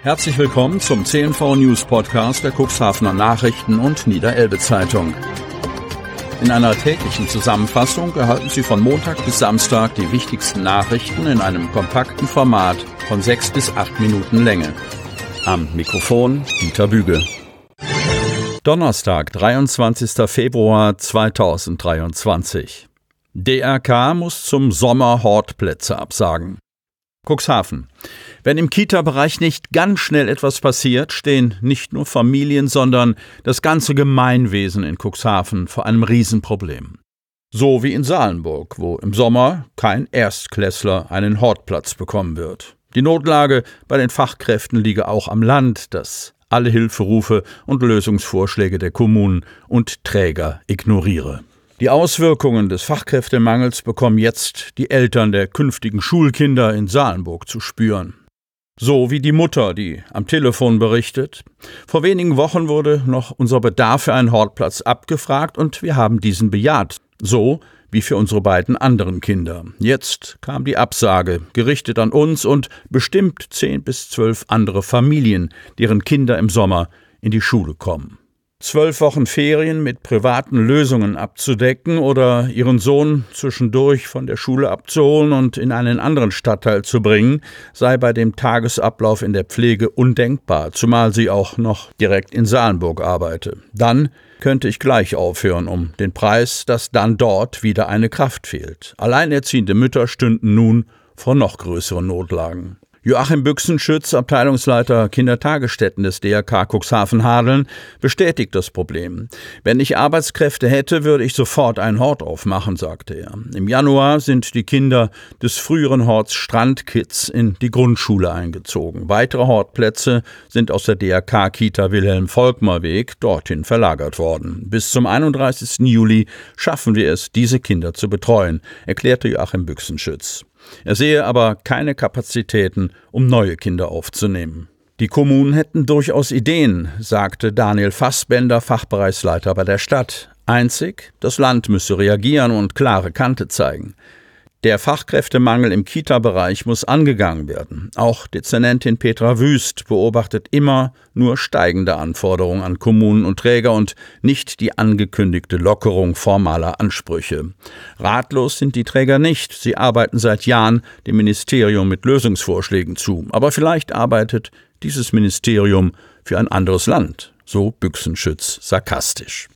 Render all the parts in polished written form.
Herzlich willkommen zum CNV News Podcast der Cuxhavener Nachrichten und Niederelbe Zeitung. In einer täglichen Zusammenfassung erhalten Sie von Montag bis Samstag die wichtigsten Nachrichten in einem kompakten Format von 6 bis 8 Minuten Länge. Am Mikrofon Dieter Büge. Donnerstag, 23. Februar 2023. DRK muss zum Sommer Hortplätze absagen. Cuxhaven. Wenn im Kita-Bereich nicht ganz schnell etwas passiert, stehen nicht nur Familien, sondern das ganze Gemeinwesen in Cuxhaven vor einem Riesenproblem. So wie in Salenburg, wo im Sommer kein Erstklässler einen Hortplatz bekommen wird. Die Notlage bei den Fachkräften liege auch am Land, das alle Hilferufe und Lösungsvorschläge der Kommunen und Träger ignoriere. Die Auswirkungen des Fachkräftemangels bekommen jetzt die Eltern der künftigen Schulkinder in Salenburg zu spüren. So wie die Mutter, die am Telefon berichtet: Vor wenigen Wochen wurde noch unser Bedarf für einen Hortplatz abgefragt und wir haben diesen bejaht. So wie für unsere beiden anderen Kinder. Jetzt kam die Absage, gerichtet an uns und bestimmt 10 bis 12 andere Familien, deren Kinder im Sommer in die Schule kommen. 12 Wochen Ferien mit privaten Lösungen abzudecken oder ihren Sohn zwischendurch von der Schule abzuholen und in einen anderen Stadtteil zu bringen, sei bei dem Tagesablauf in der Pflege undenkbar, zumal sie auch noch direkt in Salenburg arbeite. Dann könnte ich gleich aufhören, um den Preis, dass dann dort wieder eine Kraft fehlt. Alleinerziehende Mütter stünden nun vor noch größeren Notlagen. Joachim Büchsenschütz, Abteilungsleiter Kindertagesstätten des DRK Cuxhaven-Hadeln, bestätigt das Problem. Wenn ich Arbeitskräfte hätte, würde ich sofort einen Hort aufmachen, sagte er. Im Januar sind die Kinder des früheren Horts Strandkids in die Grundschule eingezogen. Weitere Hortplätze sind aus der DRK-Kita Wilhelm-Volkmar-Weg dorthin verlagert worden. Bis zum 31. Juli schaffen wir es, diese Kinder zu betreuen, erklärte Joachim Büchsenschütz. Er sehe aber keine Kapazitäten, um neue Kinder aufzunehmen. Die Kommunen hätten durchaus Ideen, sagte Daniel Fassbender, Fachbereichsleiter bei der Stadt. Einzig, das Land müsse reagieren und klare Kante zeigen. Der Fachkräftemangel im Kita-Bereich muss angegangen werden. Auch Dezernentin Petra Wüst beobachtet immer nur steigende Anforderungen an Kommunen und Träger und nicht die angekündigte Lockerung formaler Ansprüche. Ratlos sind die Träger nicht. Sie arbeiten seit Jahren dem Ministerium mit Lösungsvorschlägen zu. Aber vielleicht arbeitet dieses Ministerium für ein anderes Land. So Büchsenschütz sarkastisch.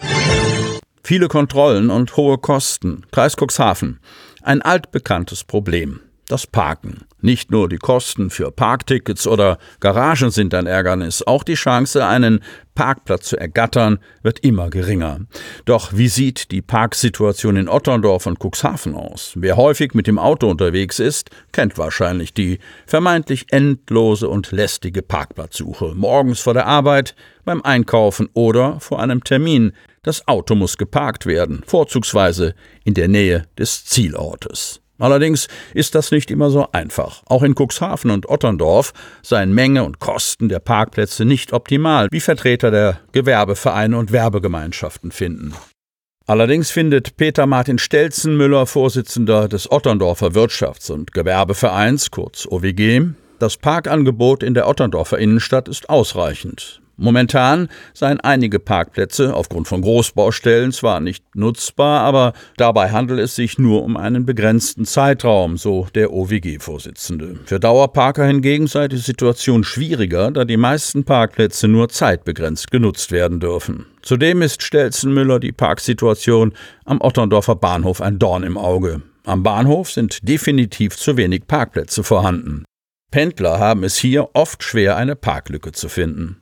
Viele Kontrollen und hohe Kosten. Kreis Cuxhaven. Ein altbekanntes Problem, das Parken. Nicht nur die Kosten für Parktickets oder Garagen sind ein Ärgernis, auch die Chance, einen Parkplatz zu ergattern, wird immer geringer. Doch wie sieht die Parksituation in Otterndorf und Cuxhaven aus? Wer häufig mit dem Auto unterwegs ist, kennt wahrscheinlich die vermeintlich endlose und lästige Parkplatzsuche. Morgens vor der Arbeit, beim Einkaufen oder vor einem Termin. Das Auto muss geparkt werden, vorzugsweise in der Nähe des Zielortes. Allerdings ist das nicht immer so einfach. Auch in Cuxhaven und Otterndorf seien Menge und Kosten der Parkplätze nicht optimal, wie Vertreter der Gewerbevereine und Werbegemeinschaften finden. Allerdings findet Peter Martin Stelzenmüller, Vorsitzender des Otterndorfer Wirtschafts- und Gewerbevereins, kurz OWG, das Parkangebot in der Otterndorfer Innenstadt ist ausreichend. Momentan seien einige Parkplätze aufgrund von Großbaustellen zwar nicht nutzbar, aber dabei handelt es sich nur um einen begrenzten Zeitraum, so der OWG-Vorsitzende. Für Dauerparker hingegen sei die Situation schwieriger, da die meisten Parkplätze nur zeitbegrenzt genutzt werden dürfen. Zudem ist Stelzenmüller die Parksituation am Otterndorfer Bahnhof ein Dorn im Auge. Am Bahnhof sind definitiv zu wenig Parkplätze vorhanden. Pendler haben es hier oft schwer, eine Parklücke zu finden.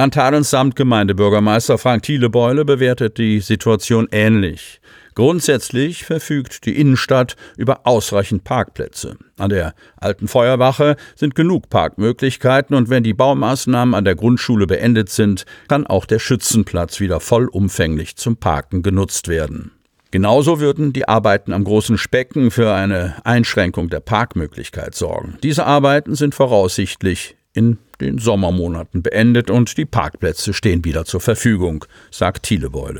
Landtadel-Samtgemeindebürgermeister Frank Thielebeule bewertet die Situation ähnlich. Grundsätzlich verfügt die Innenstadt über ausreichend Parkplätze. An der alten Feuerwache sind genug Parkmöglichkeiten und wenn die Baumaßnahmen an der Grundschule beendet sind, kann auch der Schützenplatz wieder vollumfänglich zum Parken genutzt werden. Genauso würden die Arbeiten am Großen Specken für eine Einschränkung der Parkmöglichkeit sorgen. Diese Arbeiten sind voraussichtlich in den Sommermonaten beendet und die Parkplätze stehen wieder zur Verfügung, sagt Thielebeule.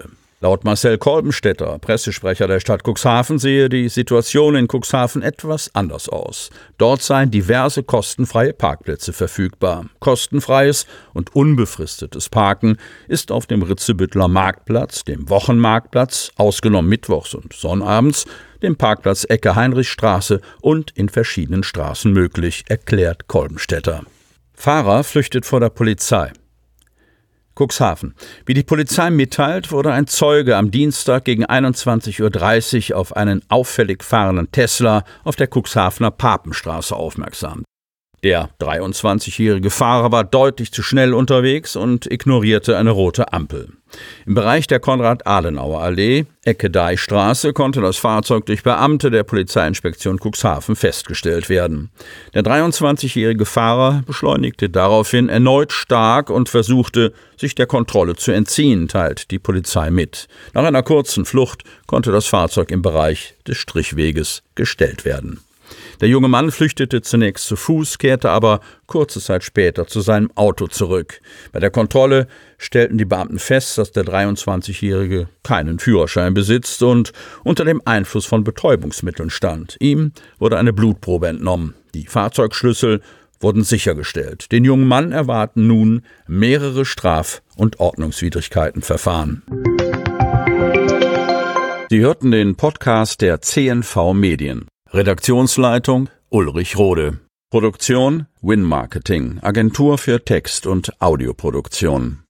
Laut Marcel Kolbenstädter, Pressesprecher der Stadt Cuxhaven, sehe die Situation in Cuxhaven etwas anders aus. Dort seien diverse kostenfreie Parkplätze verfügbar. Kostenfreies und unbefristetes Parken ist auf dem Ritzebütteler Marktplatz, dem Wochenmarktplatz, ausgenommen mittwochs und sonnabends, dem Parkplatz Ecke Heinrichstraße und in verschiedenen Straßen möglich, erklärt Kolbenstädter. Fahrer flüchtet vor der Polizei. Cuxhaven. Wie die Polizei mitteilt, wurde ein Zeuge am Dienstag gegen 21:30 Uhr auf einen auffällig fahrenden Tesla auf der Cuxhavener Papenstraße aufmerksam. Der 23-jährige Fahrer war deutlich zu schnell unterwegs und ignorierte eine rote Ampel. Im Bereich der Konrad-Adenauer-Allee, Ecke Deichstraße, konnte das Fahrzeug durch Beamte der Polizeiinspektion Cuxhaven festgestellt werden. Der 23-jährige Fahrer beschleunigte daraufhin erneut stark und versuchte, sich der Kontrolle zu entziehen, teilt die Polizei mit. Nach einer kurzen Flucht konnte das Fahrzeug im Bereich des Strichweges gestellt werden. Der junge Mann flüchtete zunächst zu Fuß, kehrte aber kurze Zeit später zu seinem Auto zurück. Bei der Kontrolle stellten die Beamten fest, dass der 23-Jährige keinen Führerschein besitzt und unter dem Einfluss von Betäubungsmitteln stand. Ihm wurde eine Blutprobe entnommen. Die Fahrzeugschlüssel wurden sichergestellt. Den jungen Mann erwarten nun mehrere Straf- und Ordnungswidrigkeitenverfahren. Sie hörten den Podcast der CNV Medien. Redaktionsleitung Ulrich Rode. Produktion Win Marketing, Agentur für Text- und Audioproduktion.